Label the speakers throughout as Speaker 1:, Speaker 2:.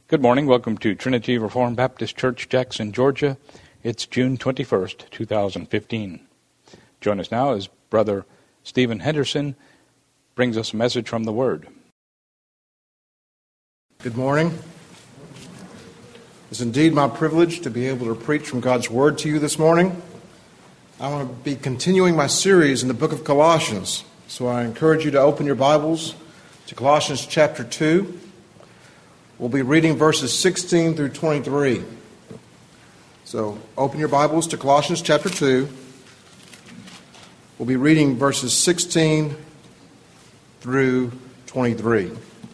Speaker 1: Good morning. Welcome to Trinity Reformed Baptist Church, Jackson, Georgia. It's June 21st, 2015. Join us now as Brother Stephen Henderson brings us a message from the Word.
Speaker 2: Good morning. It's indeed my privilege to be able to preach from God's Word to you this morning. I want to be continuing my series in the book of Colossians, so I encourage you to open your Bibles to Colossians chapter 2. We'll be reading verses 16 through 23. So open your Bibles to Colossians chapter 2. We'll be reading verses 16 through 23.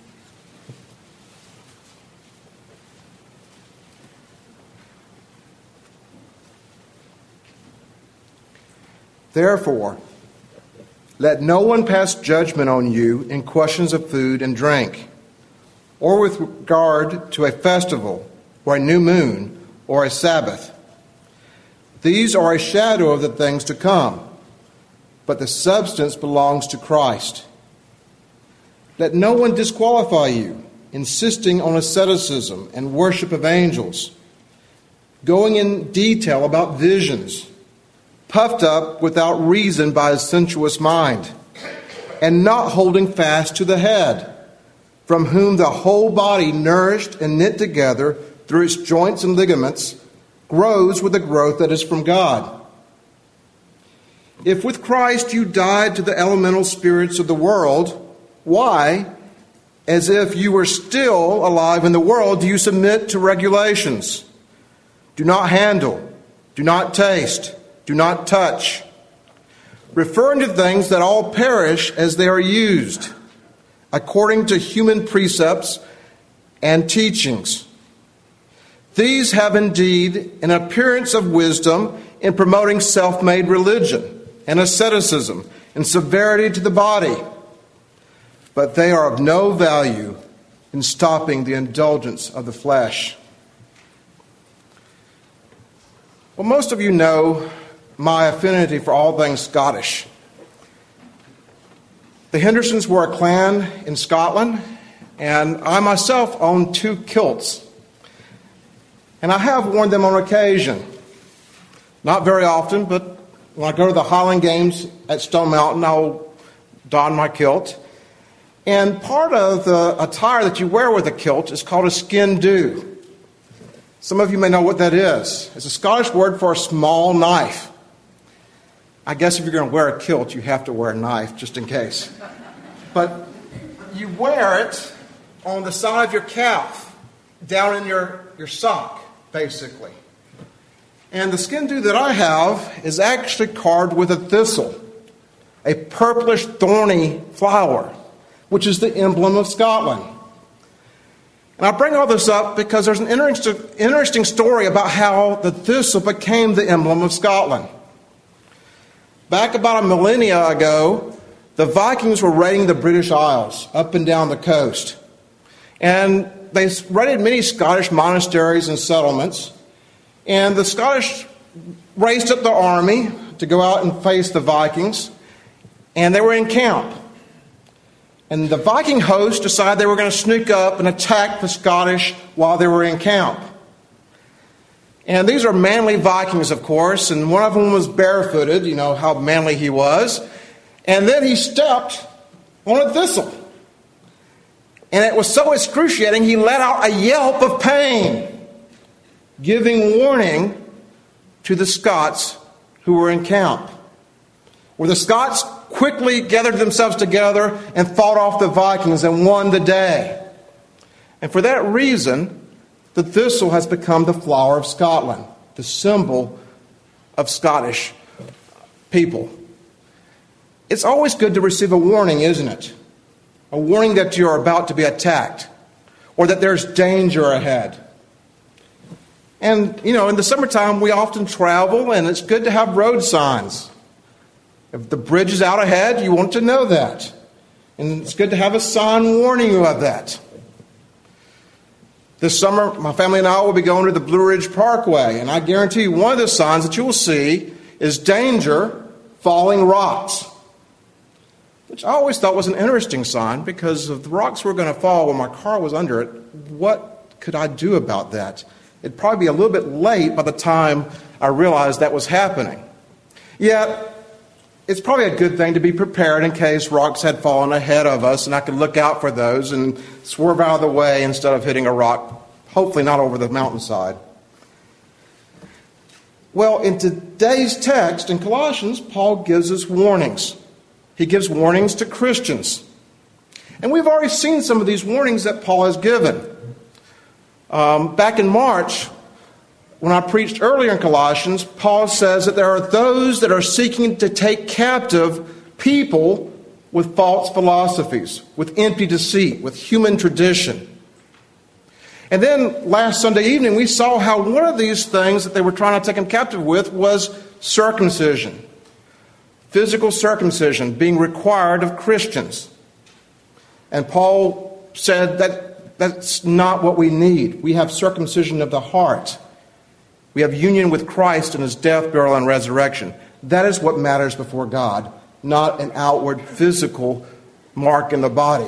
Speaker 2: Therefore, let no one pass judgment on you in questions of food and drink, or with regard to a festival, or a new moon, or a Sabbath. These are a shadow of the things to come, but the substance belongs to Christ. Let no one disqualify you, insisting on asceticism and worship of angels, going in detail about visions, puffed up without reason by a sensuous mind, and not holding fast to the head, from whom the whole body, nourished and knit together through its joints and ligaments, grows with the growth that is from God. If with Christ you died to the elemental spirits of the world, why, as if you were still alive in the world, do you submit to regulations? Do not handle, do not taste, do not touch, referring to things that all perish as they are used, according to human precepts and teachings. These have indeed an appearance of wisdom in promoting self-made religion and asceticism and severity to the body, but they are of no value in stopping the indulgence of the flesh. Well, most of you know my affinity for all things Scottish. The Hendersons were a clan in Scotland, and I myself own 2 kilts. And I have worn them on occasion. Not very often, but when I go to the Highland Games at Stone Mountain, I'll don my kilt. And part of the attire that you wear with a kilt is called a skin dhu. Some of you may know what that is. It's a Scottish word for a small knife. I guess if you're going to wear a kilt, you have to wear a knife, just in case. But you wear it on the side of your calf, down in your sock, basically. And the skin dhu that I have is actually carved with a thistle, a purplish, thorny flower, which is the emblem of Scotland. And I bring all this up because there's an interesting story about how the thistle became the emblem of Scotland. Back about a millennia ago, the Vikings were raiding the British Isles up and down the coast. And they raided many Scottish monasteries and settlements. And the Scottish raised up their army to go out and face the Vikings. And they were in camp. And the Viking host decided they were going to sneak up and attack the Scottish while they were in camp. And these are manly Vikings, of course, and one of them was barefooted, you know how manly he was. And then he stepped on a thistle. And it was so excruciating, he let out a yelp of pain, giving warning to the Scots who were in camp. Where the Scots quickly gathered themselves together and fought off the Vikings and won the day. And for that reason, the thistle has become the flower of Scotland, the symbol of Scottish people. It's always good to receive a warning, isn't it? A warning that you're about to be attacked or that there's danger ahead. And, in the summertime, we often travel, and it's good to have road signs. If the bridge is out ahead, you want to know that. And it's good to have a sign warning you of that. This summer, my family and I will be going to the Blue Ridge Parkway, and I guarantee you one of the signs that you will see is danger, falling rocks, which I always thought was an interesting sign because if the rocks were going to fall when my car was under it, what could I do about that? It'd probably be a little bit late by the time I realized that was happening. Yet, it's probably a good thing to be prepared in case rocks had fallen ahead of us, and I could look out for those and swerve out of the way instead of hitting a rock, hopefully not over the mountainside. Well, in today's text in Colossians, Paul gives us warnings. He gives warnings to Christians. And we've already seen some of these warnings that Paul has given. Back in March, when I preached earlier in Colossians, Paul says that there are those that are seeking to take captive people with false philosophies, with empty deceit, with human tradition. And then last Sunday evening, we saw how one of these things that they were trying to take him captive with was circumcision. Physical circumcision being required of Christians. And Paul said that that's not what we need. We have circumcision of the heart. We have union with Christ in his death, burial, and resurrection. That is what matters before God, not an outward physical mark in the body.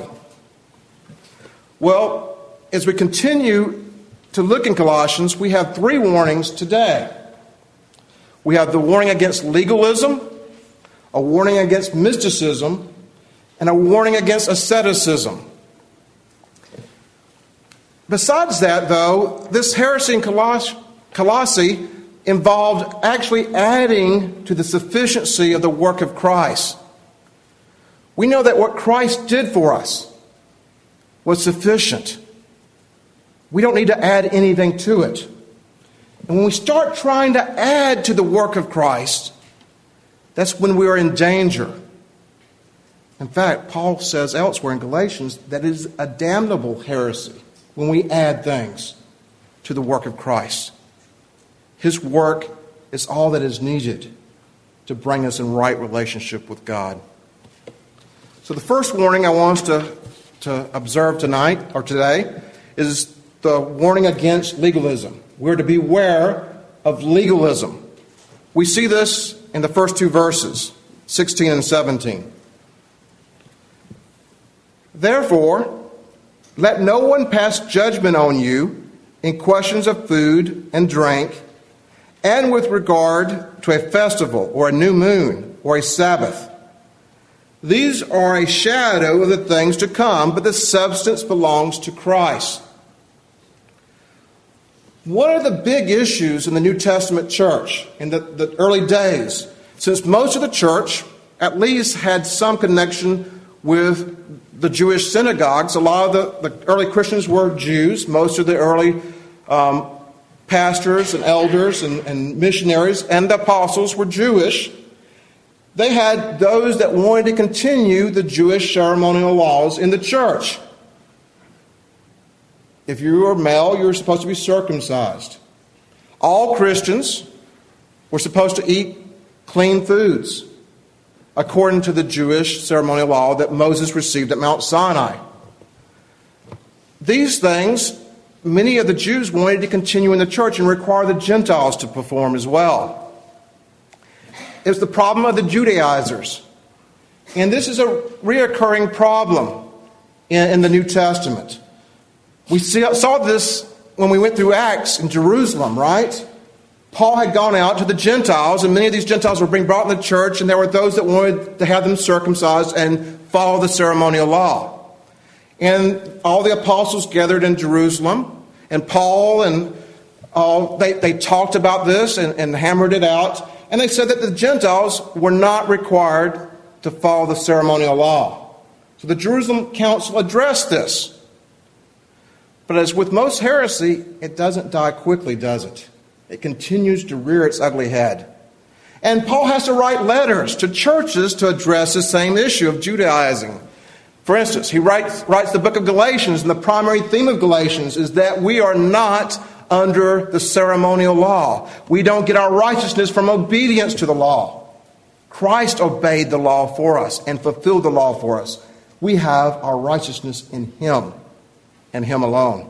Speaker 2: Well, as we continue to look in Colossians, we have three warnings today. We have the warning against legalism, a warning against mysticism, and a warning against asceticism. Besides that, though, this heresy in Colossae involved actually adding to the sufficiency of the work of Christ. We know that what Christ did for us was sufficient. We don't need to add anything to it. And when we start trying to add to the work of Christ, that's when we are in danger. In fact, Paul says elsewhere in Galatians that it is a damnable heresy when we add things to the work of Christ. His work is all that is needed to bring us in right relationship with God. So the first warning I want us to observe tonight or today is the warning against legalism. We're to beware of legalism. We see this in the first two verses, 16 and 17. Therefore, let no one pass judgment on you in questions of food and drink, and with regard to a festival or a new moon or a Sabbath. These are a shadow of the things to come, but the substance belongs to Christ. One of the big issues in the New Testament church in the early days, since most of the church at least had some connection with the Jewish synagogues, a lot of the early Christians were Jews. Most of the early pastors and elders and missionaries and the apostles were Jewish. They had those that wanted to continue the Jewish ceremonial laws in the church. If you were male, you were supposed to be circumcised. All Christians were supposed to eat clean foods, according to the Jewish ceremonial law that Moses received at Mount Sinai. These things, many of the Jews wanted to continue in the church and require the Gentiles to perform as well. It was the problem of the Judaizers. And this is a reoccurring problem in the New Testament. We saw this when we went through Acts in Jerusalem, right? Paul had gone out to the Gentiles, and many of these Gentiles were being brought in the church, and there were those that wanted to have them circumcised and follow the ceremonial law. And all the apostles gathered in Jerusalem, and Paul and all, they talked about this and hammered it out, and they said that the Gentiles were not required to follow the ceremonial law. So the Jerusalem Council addressed this. But as with most heresy, it doesn't die quickly, does it? It continues to rear its ugly head. And Paul has to write letters to churches to address the same issue of Judaizing. For instance, he writes the book of Galatians, and the primary theme of Galatians is that we are not under the ceremonial law. We don't get our righteousness from obedience to the law. Christ obeyed the law for us and fulfilled the law for us. We have our righteousness in Him and Him alone.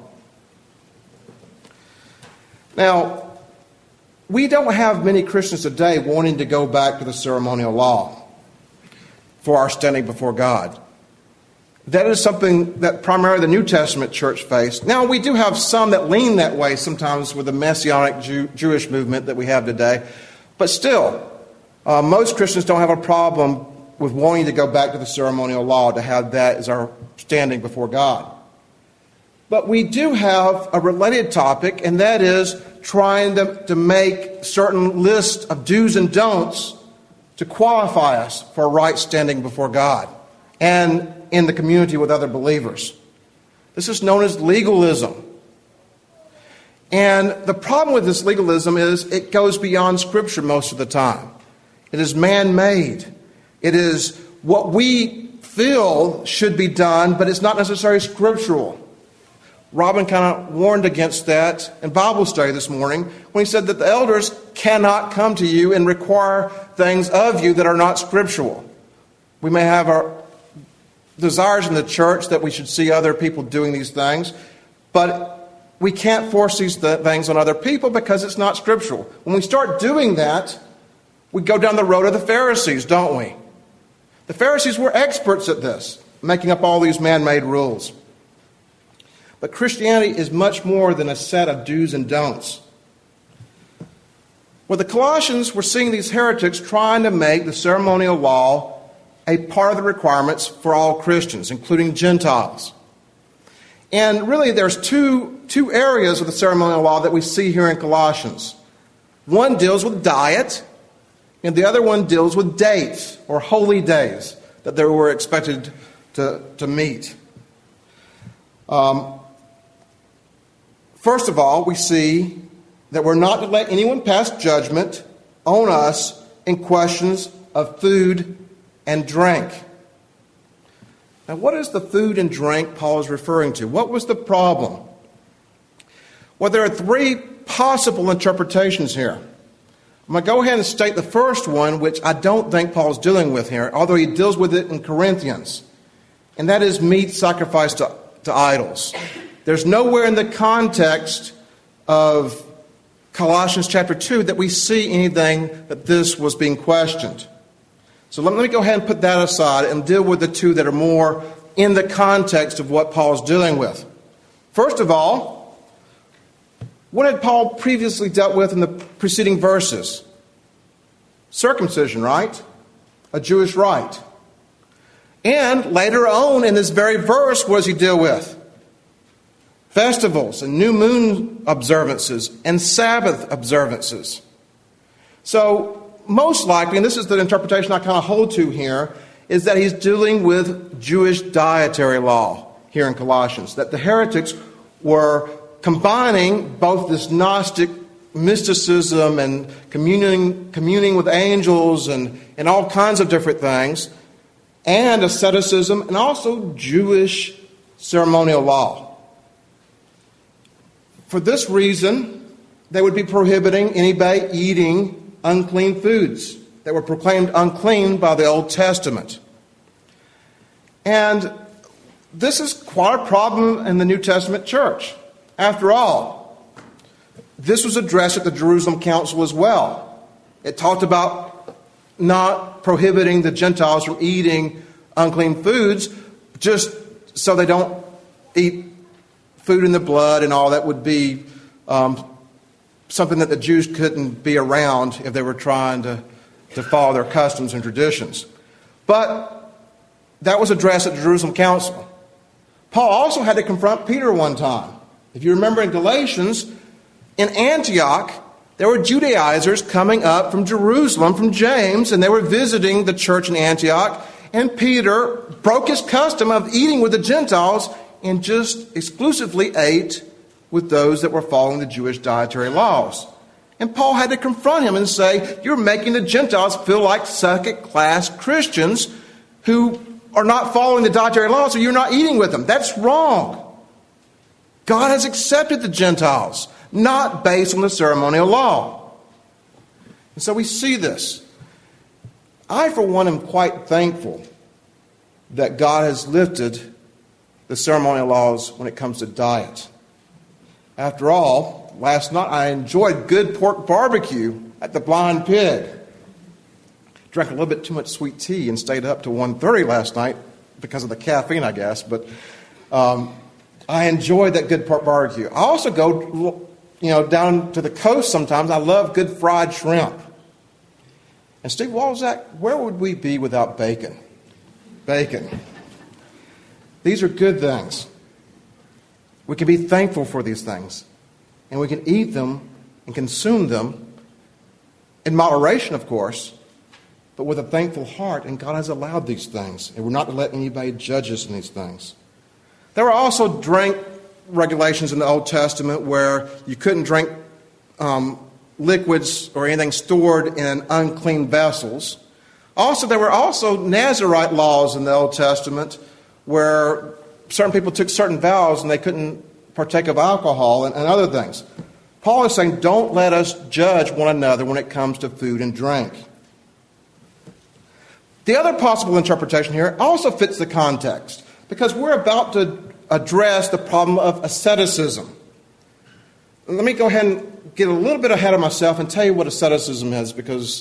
Speaker 2: Now, we don't have many Christians today wanting to go back to the ceremonial law for our standing before God. That is something that primarily the New Testament church faced. Now, we do have some that lean that way sometimes with the Messianic Jewish movement that we have today. But still, most Christians don't have a problem with wanting to go back to the ceremonial law to have that as our standing before God. But we do have a related topic, and that is trying to make certain lists of do's and don'ts to qualify us for a right standing before God and in the community with other believers. This is known as legalism. And the problem with this legalism is it goes beyond Scripture most of the time. It is man-made. It is what we feel should be done, but it's not necessarily scriptural. Robin kind of warned against that in Bible study this morning when he said that the elders cannot come to you and require things of you that are not scriptural. We may have our desires in the church that we should see other people doing these things, but we can't force these things on other people because it's not scriptural. When we start doing that, we go down the road of the Pharisees, don't we? The Pharisees were experts at this, making up all these man-made rules. But Christianity is much more than a set of do's and don'ts. Well, the Colossians were seeing these heretics trying to make the ceremonial law a part of the requirements for all Christians, including Gentiles. And really, there's two areas of the ceremonial law that we see here in Colossians. One deals with diet, and the other one deals with dates, or holy days, that they were expected to meet. First of all, we see that we're not to let anyone pass judgment on us in questions of food and drink. Now, what is the food and drink Paul is referring to? What was the problem? Well, there are three possible interpretations here. I'm going to go ahead and state the first one, which I don't think Paul's dealing with here, although he deals with it in Corinthians, and that is meat sacrificed to idols. There's nowhere in the context of Colossians chapter 2 that we see anything that this was being questioned. So let me go ahead and put that aside and deal with the two that are more in the context of what Paul is dealing with. First of all, what had Paul previously dealt with in the preceding verses? Circumcision, right? A Jewish rite. And later on in this very verse, what does he deal with? Festivals and new moon observances and Sabbath observances. So most likely, and this is the interpretation I kind of hold to here, is that he's dealing with Jewish dietary law here in Colossians. That the heretics were combining both this Gnostic mysticism and communing with angels and all kinds of different things, and asceticism, and also Jewish ceremonial law. For this reason, they would be prohibiting anybody eating unclean foods that were proclaimed unclean by the Old Testament. And this is quite a problem in the New Testament church. After all, this was addressed at the Jerusalem Council as well. It talked about not prohibiting the Gentiles from eating unclean foods just so they don't eat food in the blood and all that would be something that the Jews couldn't be around if they were trying to follow their customs and traditions. But that was addressed at the Jerusalem Council. Paul also had to confront Peter one time. If you remember in Galatians, in Antioch, there were Judaizers coming up from Jerusalem, from James, and they were visiting the church in Antioch. And Peter broke his custom of eating with the Gentiles and just exclusively ate with those that were following the Jewish dietary laws. And Paul had to confront him and say, you're making the Gentiles feel like second-class Christians who are not following the dietary laws, so you're not eating with them. That's wrong. God has accepted the Gentiles, not based on the ceremonial law. And so we see this. I, for one, am quite thankful that God has lifted the ceremonial laws when it comes to diet. After all, last night I enjoyed good pork barbecue at the Blind Pig. Drank a little bit too much sweet tea and stayed up to 1:30 last night because of the caffeine, I guess. But I enjoy that good barbecue. I also go, down to the coast sometimes. I love good fried shrimp. And Steve Walzak, where would we be without bacon? Bacon. These are good things. We can be thankful for these things. And we can eat them and consume them in moderation, of course, but with a thankful heart. And God has allowed these things. And we're not to let anybody judge us in these things. There were also drink regulations in the Old Testament where you couldn't drink liquids or anything stored in unclean vessels. Also, there were also Nazirite laws in the Old Testament where certain people took certain vows and they couldn't partake of alcohol and other things. Paul is saying, don't let us judge one another when it comes to food and drink. The other possible interpretation here also fits the context, because we're about to address the problem of asceticism. Let me go ahead and get a little bit ahead of myself and tell you what asceticism is, because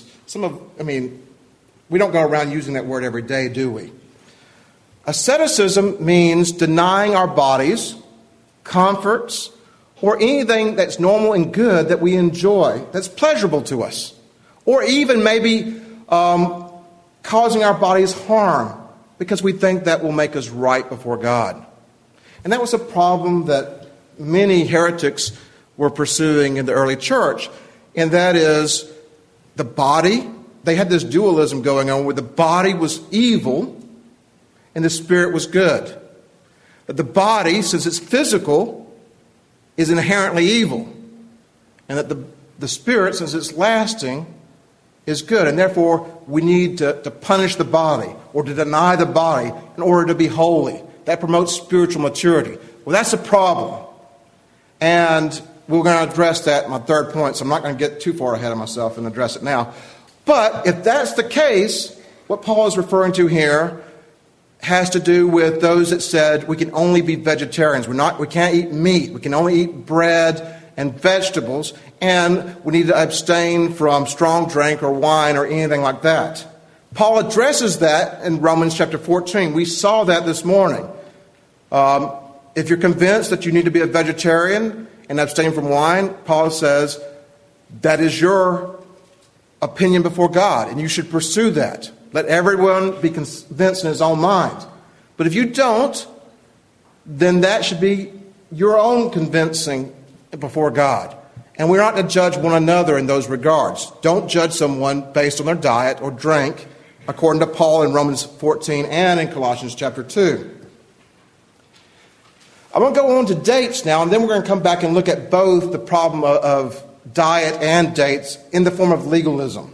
Speaker 2: we don't go around using that word every day, do we? Asceticism means denying our bodies, comforts, or anything that's normal and good that we enjoy, that's pleasurable to us. Or even maybe causing our bodies harm because we think that will make us right before God. And that was a problem that many heretics were pursuing in the early church. And that is the body. They had this dualism going on where the body was evil and the spirit was good. But the body, since it's physical, is inherently evil. And that the spirit, since it's lasting, is good. And therefore, we need to punish the body or to deny the body in order to be holy. That promotes spiritual maturity. Well, that's a problem. And we're going to address that in my third point, so I'm not going to get too far ahead of myself and address it now. But if that's the case, what Paul is referring to here has to do with those that said we can only be vegetarians. We can't eat meat. We can only eat bread and vegetables. And we need to abstain from strong drink or wine or anything like that. Paul addresses that in Romans chapter 14. We saw that this morning. If you're convinced that you need to be a vegetarian and abstain from wine, Paul says that is your opinion before God, and you should pursue that. Let everyone be convinced in his own mind. But if you don't, then that should be your own convincing before God. And we're not to judge one another in those regards. Don't judge someone based on their diet or drink, according to Paul in Romans 14 and in Colossians chapter 2. I'm going to go on to dates now, and then we're going to come back and look at both the problem of diet and dates in the form of legalism.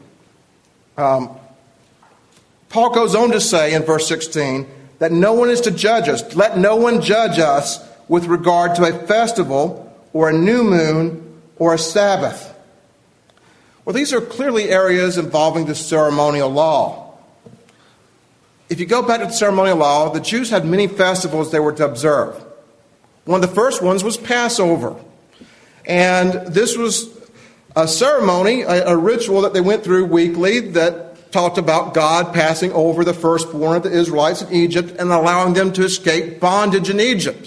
Speaker 2: Paul goes on to say in verse 16 that no one is to judge us. Let no one judge us with regard to a festival or a new moon or a Sabbath. Well, these are clearly areas involving the ceremonial law. If you go back to the ceremonial law, the Jews had many festivals they were to observe. One of the first ones was Passover. And this was a ceremony, a ritual that they went through weekly that talked about God passing over the firstborn of the Israelites in Egypt and allowing them to escape bondage in Egypt.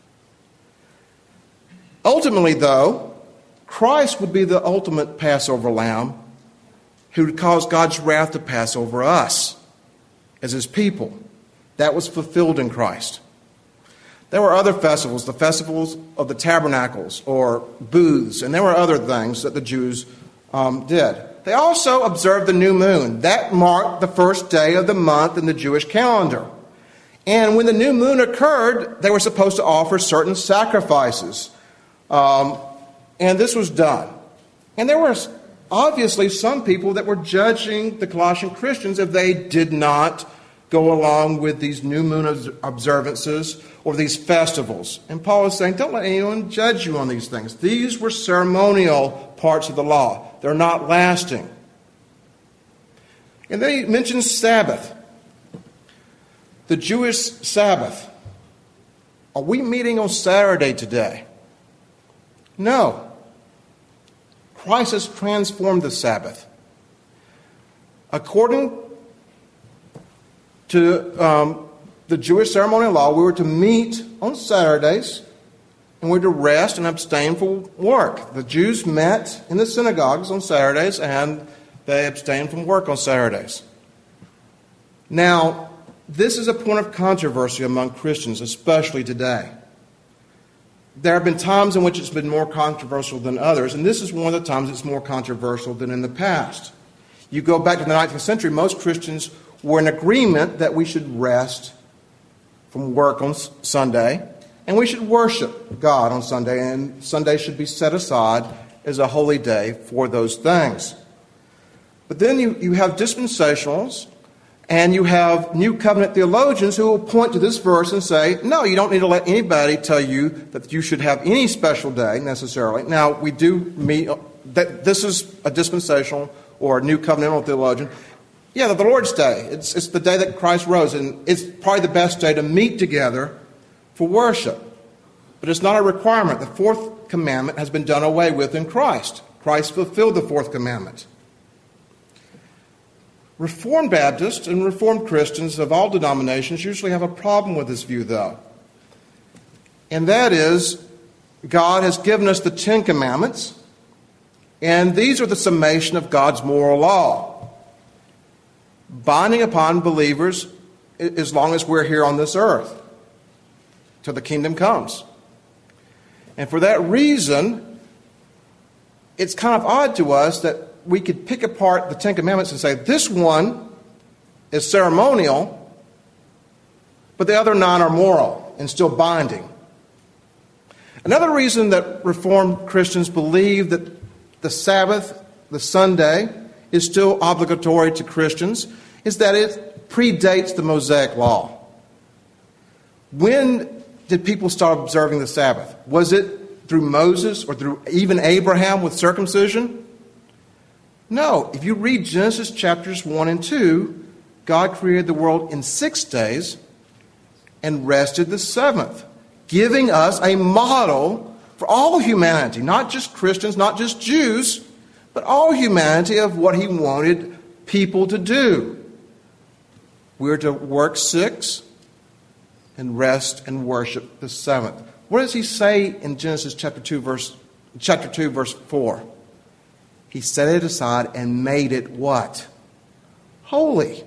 Speaker 2: Ultimately, though, Christ would be the ultimate Passover lamb who would cause God's wrath to pass over us as his people. That was fulfilled in Christ. There were other festivals, the festivals of the tabernacles or booths, and there were other things that the Jews did. They also observed the new moon. That marked the first day of the month in the Jewish calendar. And when the new moon occurred, they were supposed to offer certain sacrifices. And this was done. And there were obviously some people that were judging the Colossian Christians if they did not go along with these new moon observances or these festivals. And Paul is saying, don't let anyone judge you on these things. These were ceremonial parts of the law. They're not lasting. And then he mentions Sabbath. The Jewish Sabbath. Are we meeting on Saturday today? No. Christ has transformed the Sabbath. According to the Jewish ceremonial law, we were to meet on Saturdays, and we were to rest and abstain from work. The Jews met in the synagogues on Saturdays, and they abstained from work on Saturdays. Now, this is a point of controversy among Christians, especially today. There have been times in which it's been more controversial than others, and this is one of the times it's more controversial than in the past. You go back to the 19th century, most Christians were in agreement that we should rest from work on Sunday, and we should worship God on Sunday, and Sunday should be set aside as a holy day for those things. But then you have dispensationals, and you have New Covenant theologians who will point to this verse and say, no, you don't need to let anybody tell you that you should have any special day necessarily. Now, we do meet, that this is a dispensational or a New Covenantal theologian. Yeah, the Lord's Day. It's the day that Christ rose, and it's probably the best day to meet together for worship. But it's not a requirement. The fourth commandment has been done away with in Christ. Christ fulfilled the fourth commandment. Reformed Baptists and Reformed Christians of all denominations usually have a problem with this view, though. And that is, God has given us the Ten Commandments, and these are the summation of God's moral law, binding upon believers as long as we're here on this earth, till the kingdom comes. And for that reason, it's kind of odd to us that we could pick apart the Ten Commandments and say, this one is ceremonial, but the other 9 are moral and still binding. Another reason that Reformed Christians believe that the Sabbath, the Sunday, is still obligatory to Christians is that it predates the Mosaic Law. When did people start observing the Sabbath? Was it through Moses or through even Abraham with circumcision? No. If you read Genesis chapters 1 and 2, God created the world in 6 days and rested the seventh, giving us a model for all humanity, not just Christians, not just Jews, but all humanity of what he wanted people to do. We're to work 6 and rest and worship the seventh. What does he say in Genesis chapter 2, verse 4? He set it aside and made it what? Holy.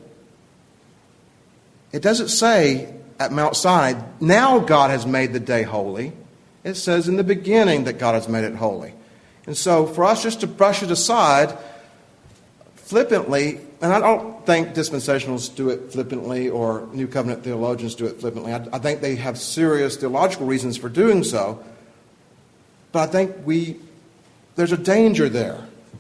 Speaker 2: It doesn't say at Mount Sinai, now God has made the day holy. It says in the beginning that God has made it holy. And so for us just to brush it aside flippantly, and I don't think dispensationals do it flippantly or New Covenant theologians do it flippantly. I think they have serious theological reasons for doing so. But I think there's a danger there.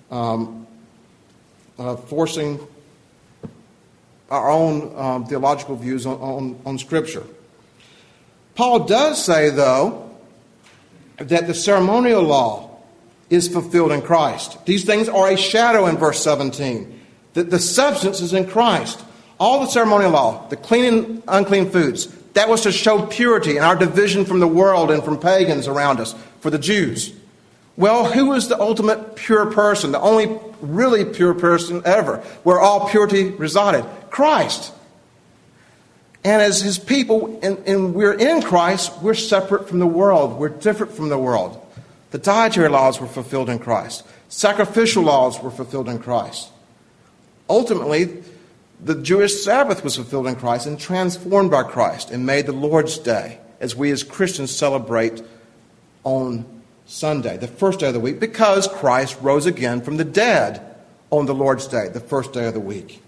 Speaker 2: Forcing our own theological views on Scripture. Paul does say, though, that the ceremonial law is fulfilled in Christ. These things are a shadow in verse 17. That the substance is in Christ. All the ceremonial law, the clean and unclean foods, that was to show purity and our division from the world and from pagans around us, for the Jews. Well, who is the ultimate pure person, the only really pure person ever, where all purity resided? Christ. And as his people, and we're in Christ, we're separate from the world. We're different from the world. The dietary laws were fulfilled in Christ. Sacrificial laws were fulfilled in Christ. Ultimately, the Jewish Sabbath was fulfilled in Christ and transformed by Christ and made the Lord's Day, as we as Christians celebrate on Sunday, the first day of the week, because Christ rose again from the dead on the Lord's Day, the first day of the week.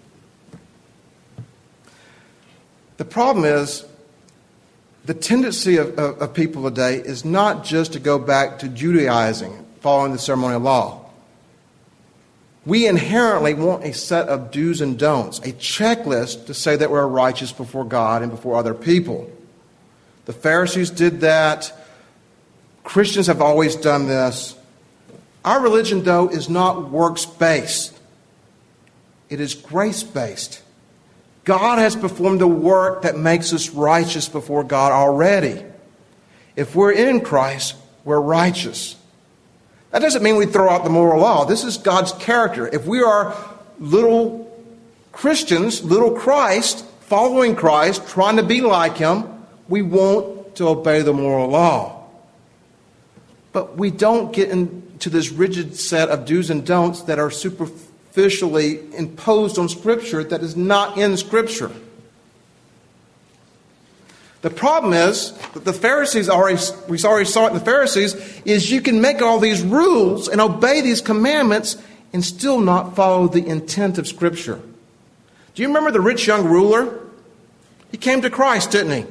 Speaker 2: The problem is, the tendency of people today is not just to go back to Judaizing, following the ceremonial law. We inherently want a set of do's and don'ts, a checklist to say that we're righteous before God and before other people. The Pharisees did that. Christians have always done this. Our religion, though, is not works-based. It is grace-based. God has performed the work that makes us righteous before God already. If we're in Christ, we're righteous. That doesn't mean we throw out the moral law. This is God's character. If we are little Christians, little Christ, following Christ, trying to be like him, we want to obey the moral law. But we don't get into this rigid set of do's and don'ts that are superficially imposed on Scripture that is not in Scripture. The problem is that the Pharisees we already saw it in the Pharisees, is you can make all these rules and obey these commandments and still not follow the intent of Scripture. Do you remember the rich young ruler? He came to Christ, didn't he?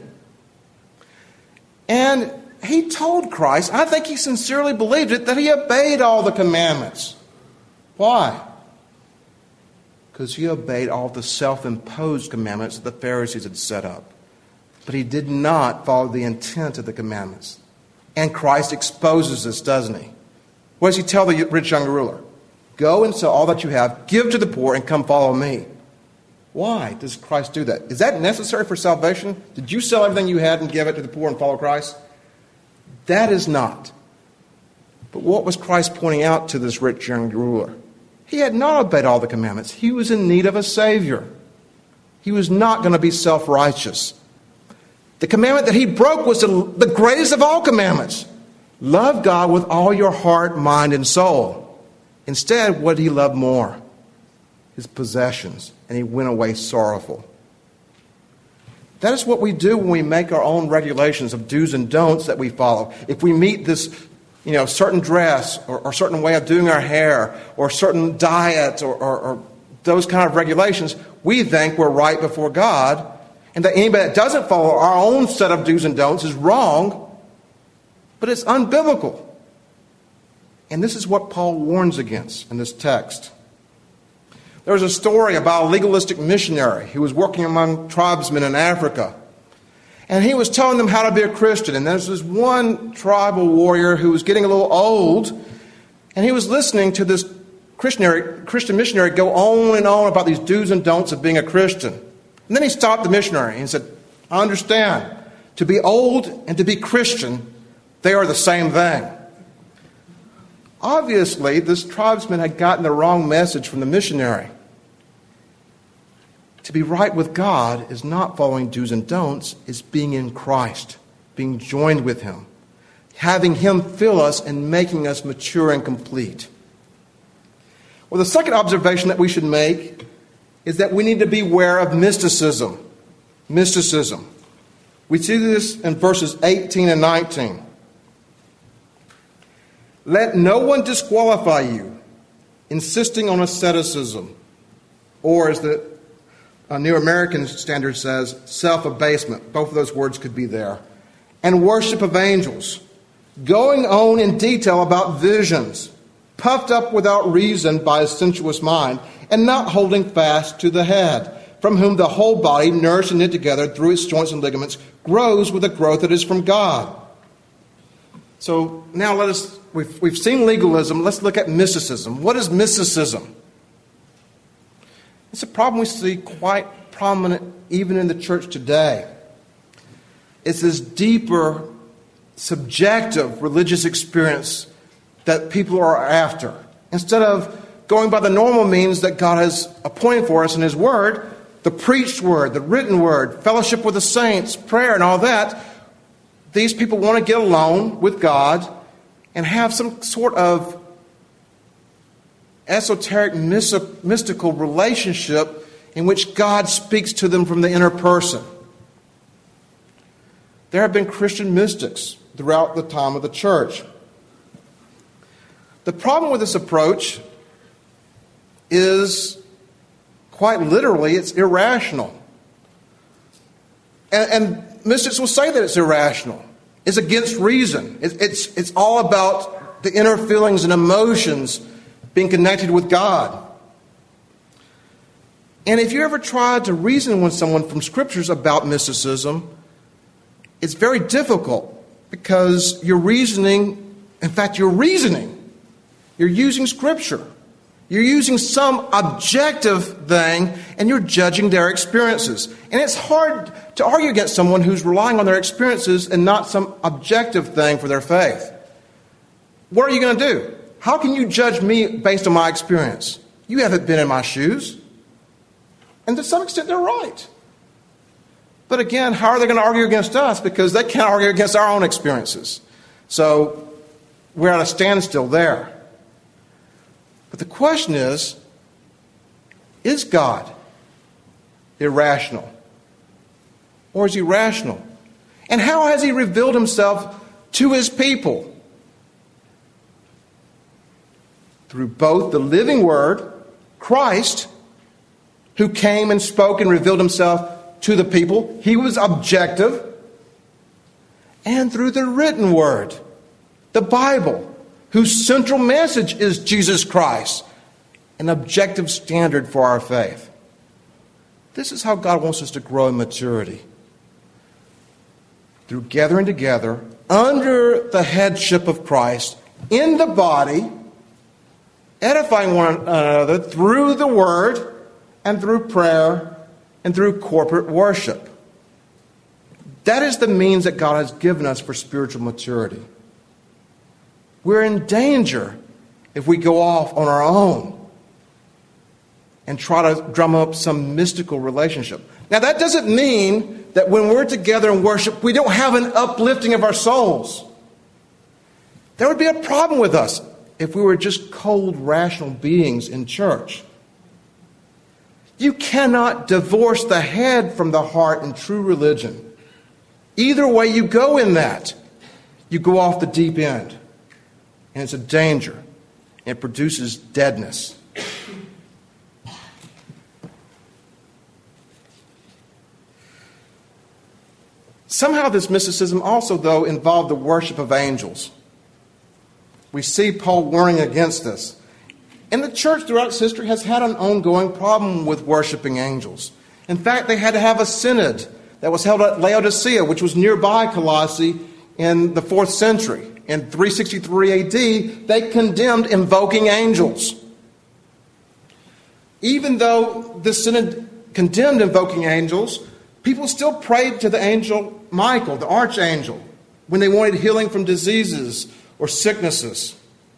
Speaker 2: And he told Christ, I think he sincerely believed it, that he obeyed all the commandments. Why? Because he obeyed all the self-imposed commandments that the Pharisees had set up. But he did not follow the intent of the commandments. And Christ exposes this, doesn't he? What does he tell the rich young ruler? Go and sell all that you have, give to the poor, and come follow me. Why does Christ do that? Is that necessary for salvation? Did you sell everything you had and give it to the poor and follow Christ? That is not. But what was Christ pointing out to this rich young ruler? He had not obeyed all the commandments. He was in need of a Savior. He was not going to be self-righteous. The commandment that he broke was the greatest of all commandments. Love God with all your heart, mind, and soul. Instead, what did he love more? His possessions. And he went away sorrowful. That is what we do when we make our own regulations of do's and don'ts that we follow. If we meet this, certain dress or certain way of doing our hair or certain diet or those kind of regulations, we think we're right before God. And that anybody that doesn't follow our own set of do's and don'ts is wrong, but it's unbiblical. And this is what Paul warns against in this text. There was a story about a legalistic missionary who was working among tribesmen in Africa. And he was telling them how to be a Christian. And there's this one tribal warrior who was getting a little old, and he was listening to this Christian missionary go on and on about these do's and don'ts of being a Christian. And then he stopped the missionary and said, I understand. To be old and to be Christian, they are the same thing. Obviously, this tribesman had gotten the wrong message from the missionary. To be right with God is not following do's and don'ts, it's being in Christ, being joined with him, having him fill us and making us mature and complete. Well, the second observation that we should make is that we need to beware of mysticism. Mysticism. We see this in verses 18 and 19. Let no one disqualify you, insisting on asceticism, or as the New American Standard says, self-abasement. Both of those words could be there. And worship of angels, going on in detail about visions, puffed up without reason by a sensuous mind, and not holding fast to the head, from whom the whole body, nourished and knit together through its joints and ligaments, grows with a growth that is from God. So now we've seen legalism, let's look at mysticism. What is mysticism? It's a problem we see quite prominent even in the church today. It's this deeper, subjective religious experience that people are after. Instead of going by the normal means that God has appointed for us in his word, the preached word, the written word, fellowship with the saints, prayer and all that, these people want to get alone with God and have some sort of esoteric, mystical relationship in which God speaks to them from the inner person. There have been Christian mystics throughout the time of the church. The problem with this approach is, quite literally, it's irrational. And mystics will say that it's irrational. It's against reason. It's all about the inner feelings and emotions being connected with God. And if you ever tried to reason with someone from scriptures about mysticism, it's very difficult because you're reasoning. You're using scripture. You're using some objective thing and you're judging their experiences. And it's hard to argue against someone who's relying on their experiences and not some objective thing for their faith. What are you going to do? How can you judge me based on my experience? You haven't been in my shoes. And to some extent, they're right. But again, how are they going to argue against us? Because they can't argue against our own experiences. So we're at a standstill there. But the question is God irrational? Or is he rational? And how has he revealed himself to his people? Through both the living Word, Christ, who came and spoke and revealed himself to the people. He was objective. And through the written Word, the Bible, whose central message is Jesus Christ, an objective standard for our faith. This is how God wants us to grow in maturity. Through gathering together under the headship of Christ in the body, edifying one another through the Word and through prayer and through corporate worship. That is the means that God has given us for spiritual maturity. We're in danger if we go off on our own and try to drum up some mystical relationship. Now, that doesn't mean that when we're together in worship, we don't have an uplifting of our souls. There would be a problem with us if we were just cold, rational beings in church. You cannot divorce the head from the heart in true religion. Either way you go in that, you go off the deep end. And it's a danger. It produces deadness. Somehow this mysticism also, though, involved the worship of angels. We see Paul warning against this. And the church throughout its history has had an ongoing problem with worshiping angels. In fact, they had to have a synod that was held at Laodicea, which was nearby Colossae in the 4th century. In 363 AD, they condemned invoking angels. Even though the synod condemned invoking angels, people still prayed to the angel Michael, the archangel, when they wanted healing from diseases or sicknesses.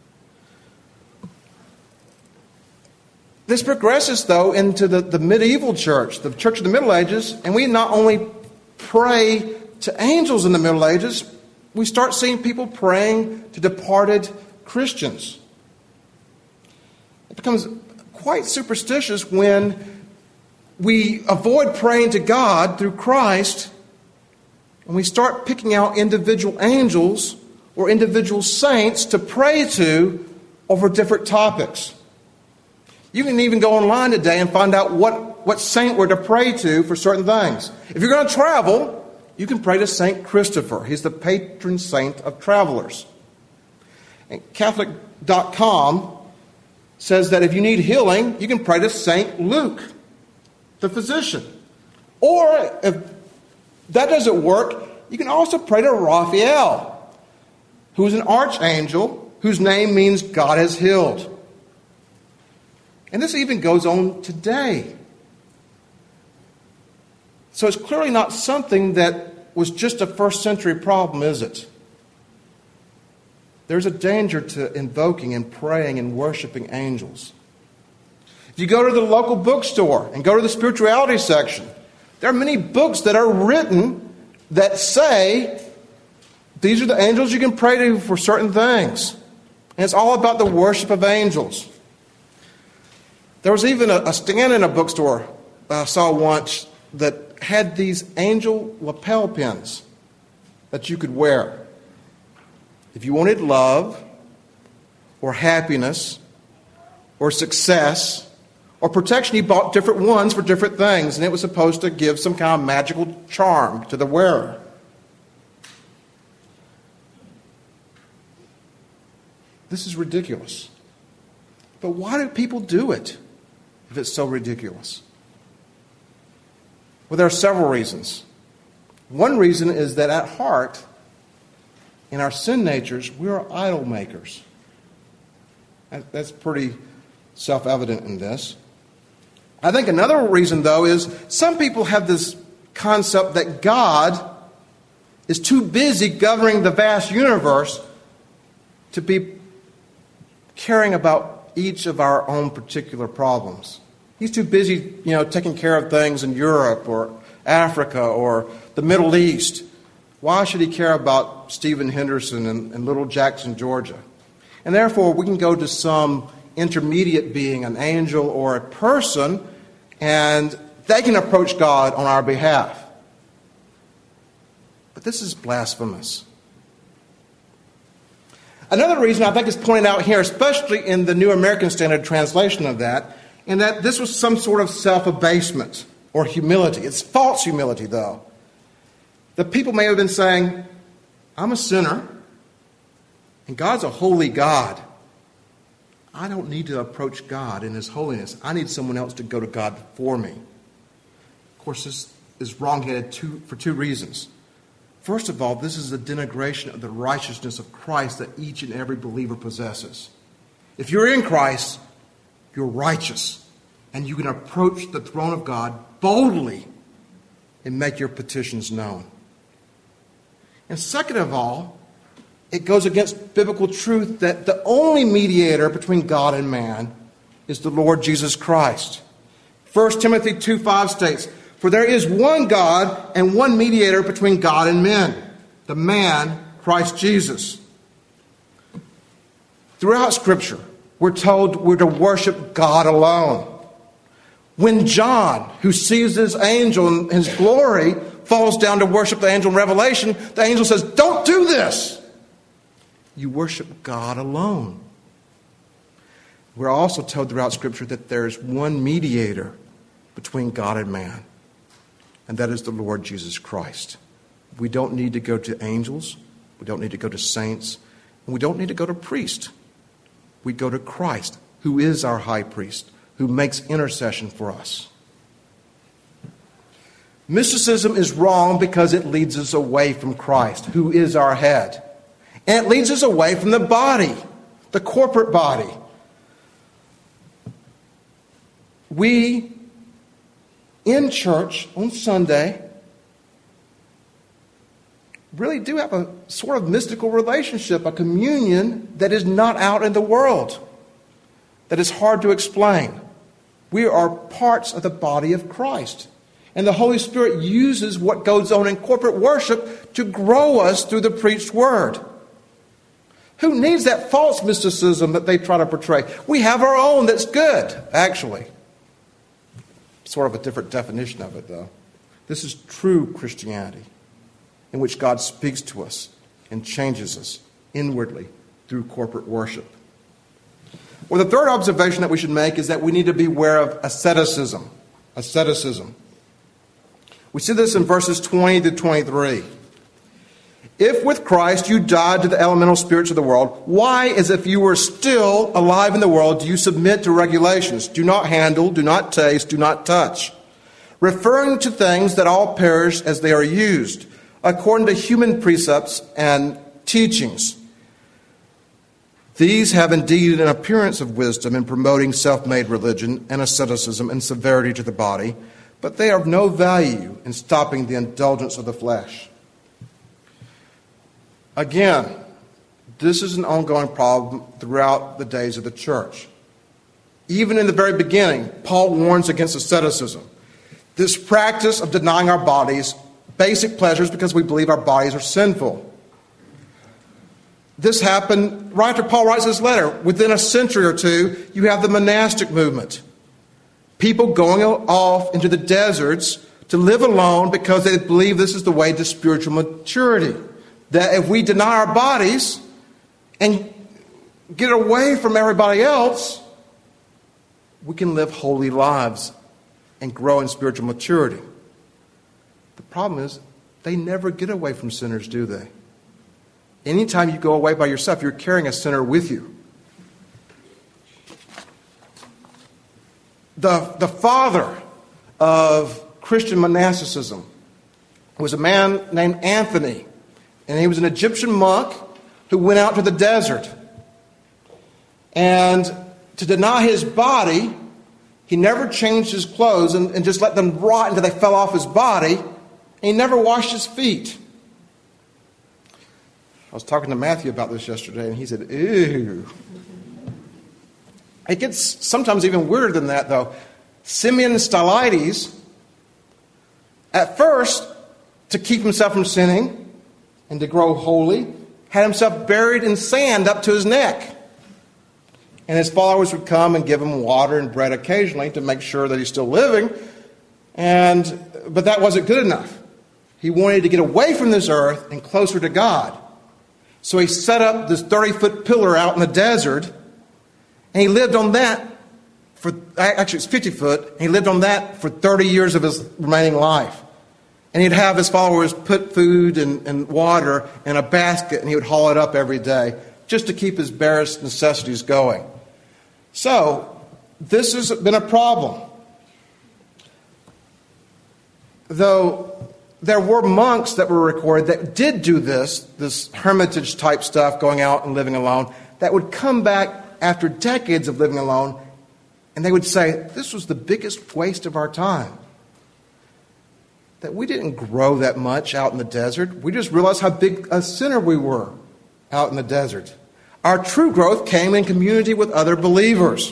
Speaker 2: This progresses, though, into the medieval church, the church of the Middle Ages, and we not only pray to angels in the Middle Ages, we start seeing people praying to departed Christians. It becomes quite superstitious when we avoid praying to God through Christ and we start picking out individual angels or individual saints to pray to over different topics. You can even go online today and find out what saint we're to pray to for certain things. If you're going to travel, you can pray to St. Christopher. He's the patron saint of travelers. And Catholic.com says that if you need healing, you can pray to St. Luke, the physician. Or if that doesn't work, you can also pray to Raphael, who is an archangel whose name means God has healed. And this even goes on today. So it's clearly not something that was just a first century problem, is it? There's a danger to invoking and praying and worshiping angels. If you go to the local bookstore and go to the spirituality section, there are many books that are written that say these are the angels you can pray to for certain things. And it's all about the worship of angels. There was even a stand in a bookstore I saw once that had these angel lapel pins that you could wear. If you wanted love or happiness or success or protection, you bought different ones for different things, and it was supposed to give some kind of magical charm to the wearer. This is ridiculous. But why do people do it if it's so ridiculous? Well, there are several reasons. One reason is that at heart, in our sin natures, we are idol makers. That's pretty self-evident in this. I think another reason, though, is some people have this concept that God is too busy governing the vast universe to be caring about each of our own particular problems. He's too busy, taking care of things in Europe or Africa or the Middle East. Why should he care about Stephen Henderson in Little Jackson, Georgia? And therefore, we can go to some intermediate being, an angel or a person, and they can approach God on our behalf. But this is blasphemous. Another reason I think is pointed out here, especially in the New American Standard translation of that, in that this was some sort of self-abasement or humility. It's false humility, though. The people may have been saying, I'm a sinner, and God's a holy God. I don't need to approach God in His holiness. I need someone else to go to God for me. Of course, this is wrong-headed for two reasons. First of all, this is a denigration of the righteousness of Christ that each and every believer possesses. If you're in Christ, you're righteous, and you can approach the throne of God boldly and make your petitions known. And second of all, it goes against biblical truth that the only mediator between God and man is the Lord Jesus Christ. 1 Timothy 2:5 states, "For there is one God and one mediator between God and men, the man, Christ Jesus." Throughout Scripture, we're told we're to worship God alone. When John, who sees this angel in his glory, falls down to worship the angel in Revelation, the angel says, "Don't do this. You worship God alone." We're also told throughout Scripture that there is one mediator between God and man, and that is the Lord Jesus Christ. We don't need to go to angels. We don't need to go to saints. And we don't need to go to priests. We go to Christ, who is our high priest, who makes intercession for us. Mysticism is wrong because it leads us away from Christ, who is our head. And it leads us away from the body, the corporate body. We, in church on Sunday, really do have a sort of mystical relationship, a communion that is not out in the world, that is hard to explain. We are parts of the body of Christ. And the Holy Spirit uses what goes on in corporate worship to grow us through the preached word. Who needs that false mysticism that they try to portray? We have our own that's good, actually. Sort of a different definition of it, though. This is true Christianity, in which God speaks to us and changes us inwardly through corporate worship. Well, the third observation that we should make is that we need to beware of asceticism. Asceticism. We see this in verses 20 to 23. "If with Christ you died to the elemental spirits of the world, why, as if you were still alive in the world, do you submit to regulations? Do not handle, do not taste, do not touch, referring to things that all perish as they are used, according to human precepts and teachings. These have indeed an appearance of wisdom in promoting self-made religion and asceticism and severity to the body, but they are of no value in stopping the indulgence of the flesh." Again, this is an ongoing problem throughout the days of the church. Even in the very beginning, Paul warns against asceticism, this practice of denying our bodies basic pleasures because we believe our bodies are sinful. This happened right after Paul writes this letter. Within a century or two, you have the monastic movement. People going off into the deserts to live alone because they believe this is the way to spiritual maturity. That if we deny our bodies and get away from everybody else, we can live holy lives and grow in spiritual maturity. The problem is, they never get away from sinners, do they? Anytime you go away by yourself, you're carrying a sinner with you. The father of Christian monasticism was a man named Anthony. And he was an Egyptian monk who went out to the desert. And to deny his body, he never changed his clothes and just let them rot until they fell off his body. And he never washed his feet. I was talking to Matthew about this yesterday, and he said, ew. It gets sometimes even weirder than that, though. Simeon Stylites At first, to keep himself from sinning and to grow holy, had himself buried in sand up to his neck. And his followers would come and give him water and bread occasionally to make sure that he's still living. But that wasn't good enough. He wanted to get away from this earth and closer to God. So he set up this 30-foot pillar out in the desert, and he lived on that actually it's 50 foot, and he lived on that for 30 years of his remaining life. And he'd have his followers put food and water in a basket, and he would haul it up every day just to keep his barest necessities going. So, this has been a problem. Though there were monks that were recorded that did do this hermitage type stuff, going out and living alone, that would come back after decades of living alone, and they would say, this was the biggest waste of our time. That we didn't grow that much out in the desert. We just realized how big a sinner we were out in the desert. Our true growth came in community with other believers.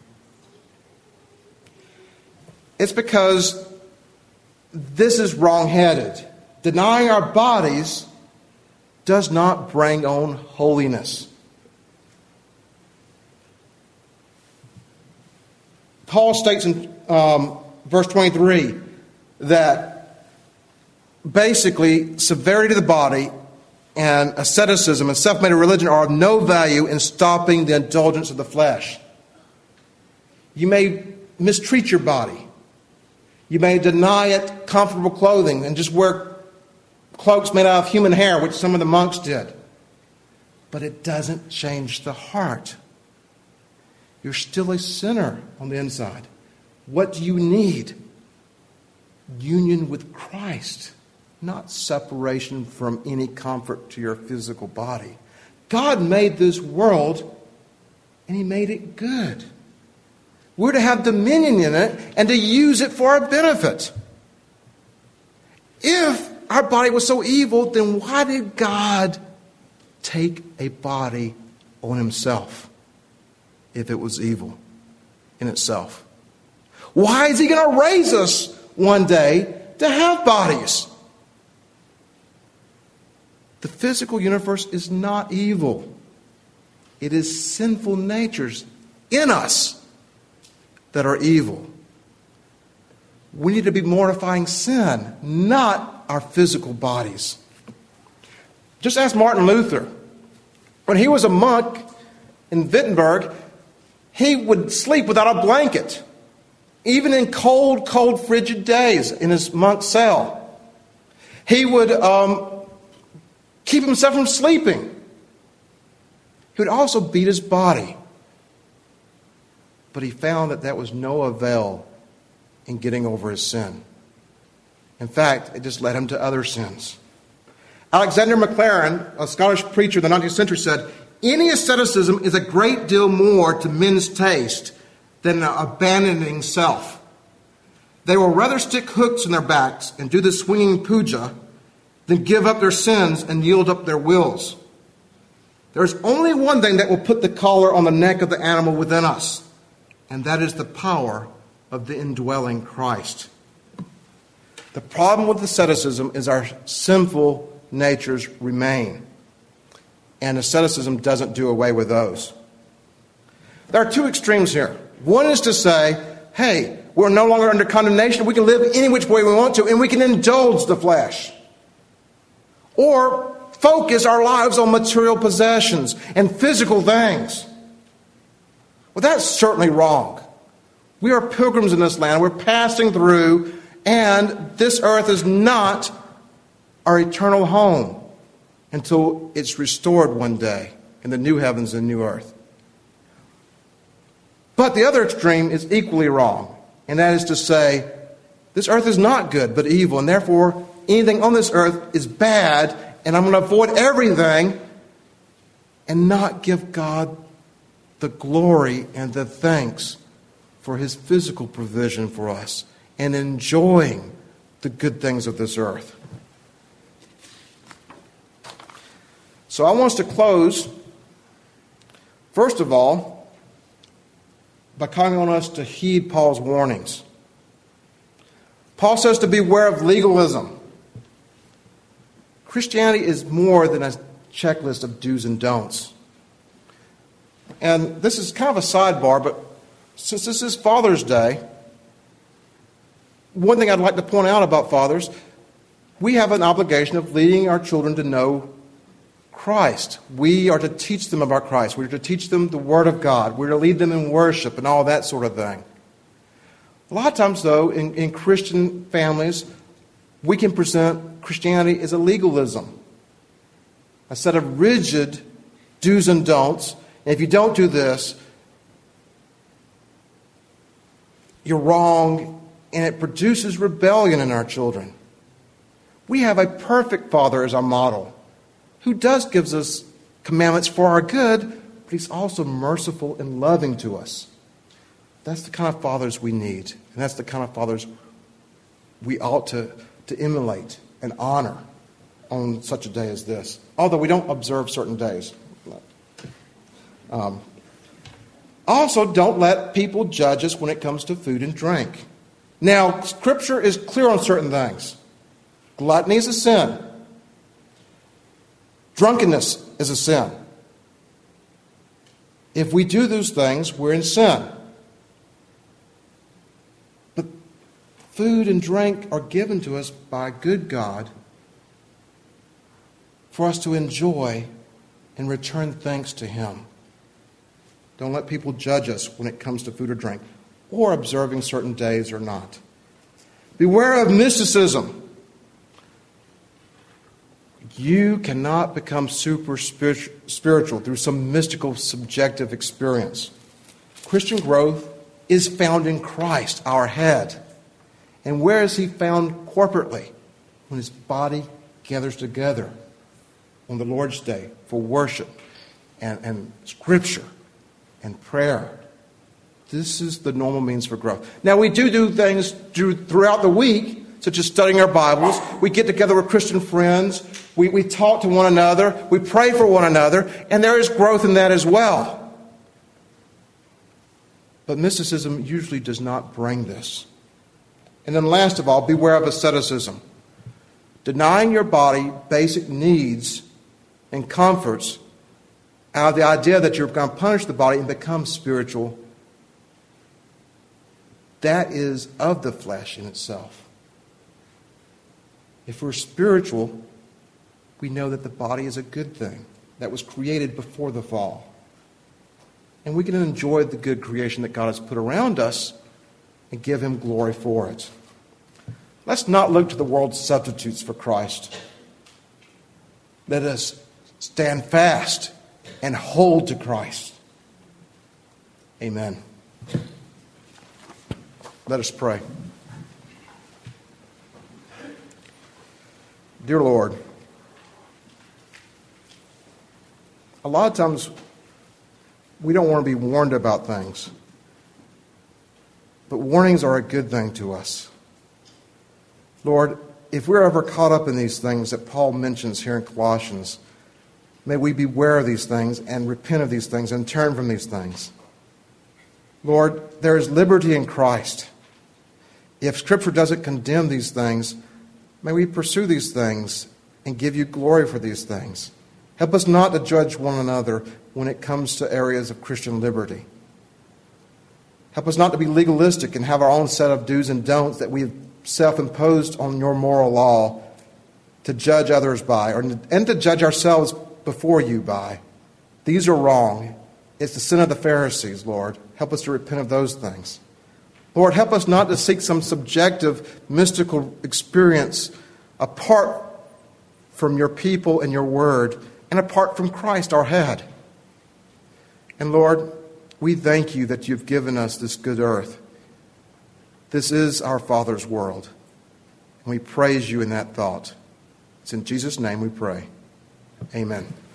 Speaker 2: It's because this is wrong-headed. Denying our bodies does not bring on holiness. Paul states in verse 23 that basically severity of the body and asceticism and self-made religion are of no value in stopping the indulgence of the flesh. You may mistreat your body. You may deny it comfortable clothing and just wear cloaks made out of human hair, which some of the monks did. But it doesn't change the heart. You're still a sinner on the inside. What do you need? Union with Christ, not separation from any comfort to your physical body. God made this world, and He made it good. We're to have dominion in it and to use it for our benefit. If our body was so evil, then why did God take a body on Himself if it was evil in itself? Why is He going to raise us one day to have bodies? The physical universe is not evil. It is sinful natures in us that are evil. We need to be mortifying sin, not our physical bodies. Just ask Martin Luther. When he was a monk in Wittenberg, he would sleep without a blanket, even in cold, frigid days in his monk cell. He would keep himself from sleeping. He would also beat his body. But he found that was no avail in getting over his sin. In fact, it just led him to other sins. Alexander Maclaren, a Scottish preacher in the 19th century, said, "Any asceticism is a great deal more to men's taste than abandoning self. They will rather stick hooks in their backs and do the swinging puja than give up their sins and yield up their wills. There's only one thing that will put the collar on the neck of the animal within us, and that is the power of the indwelling Christ." The problem with asceticism is our sinful natures remain, and asceticism doesn't do away with those. There are two extremes here. One is to say, hey, we're no longer under condemnation. We can live any which way we want to, and we can indulge the flesh. Or focus our lives on material possessions and physical things. Well, that's certainly wrong. We are pilgrims in this land. We're passing through, and this earth is not our eternal home until it's restored one day in the new heavens and new earth. But the other extreme is equally wrong, and that is to say, this earth is not good but evil, and therefore anything on this earth is bad, and I'm going to avoid everything and not give God the glory and the thanks for His physical provision for us and enjoying the good things of this earth. So I want us to close, first of all, by calling on us to heed Paul's warnings. Paul says to beware of legalism. Christianity is more than a checklist of do's and don'ts. And this is kind of a sidebar, but since this is Father's Day, one thing I'd like to point out about fathers, we have an obligation of leading our children to know Christ. We are to teach them about Christ. We're to teach them the Word of God. We're to lead them in worship and all that sort of thing. A lot of times, though, in Christian families, we can present Christianity as a legalism, a set of rigid do's and don'ts. And if you don't do this, you're wrong, and it produces rebellion in our children. We have a perfect Father as our model, who does give us commandments for our good, but He's also merciful and loving to us. That's the kind of fathers we need, and that's the kind of fathers we ought to emulate and honor on such a day as this, although we don't observe certain days. Also, don't let people judge us when it comes to food and drink. Now, Scripture is clear on certain things. Gluttony is a sin. Drunkenness is a sin. If we do those things, we're in sin. But food and drink are given to us by a good God for us to enjoy and return thanks to Him. Don't let people judge us when it comes to food or drink, or observing certain days or not. Beware of mysticism. You cannot become super spiritual through some mystical, subjective experience. Christian growth is found in Christ, our head. And where is He found corporately? When His body gathers together on the Lord's Day for worship and Scripture and prayer. This is the normal means for growth. Now, we do things throughout the week, such as studying our Bibles. We get together with Christian friends. We talk to one another. We pray for one another. And there is growth in that as well. But mysticism usually does not bring this. And then last of all, beware of asceticism. Denying your body basic needs and comforts out of the idea that you're going to punish the body and become spiritual, that is of the flesh in itself. If we're spiritual, we know that the body is a good thing that was created before the fall. And we can enjoy the good creation that God has put around us and give Him glory for it. Let's not look to the world's substitutes for Christ. Let us stand fast and hold to Christ. Amen. Let us pray. Dear Lord, a lot of times we don't want to be warned about things, but warnings are a good thing to us. Lord, if we're ever caught up in these things that Paul mentions here in Colossians, may we beware of these things and repent of these things and turn from these things. Lord, there is liberty in Christ. If Scripture doesn't condemn these things, may we pursue these things and give you glory for these things. Help us not to judge one another when it comes to areas of Christian liberty. Help us not to be legalistic and have our own set of do's and don'ts that we've self-imposed on your moral law to judge others by, and to judge ourselves before you by. These are wrong. It's the sin of the Pharisees, Lord. Help us to repent of those things. Lord, help us not to seek some subjective, mystical experience apart from your people and your word, and apart from Christ, our head. And Lord, we thank you that you've given us this good earth. This is our Father's world. And we praise you in that thought. It's in Jesus' name we pray. Amen.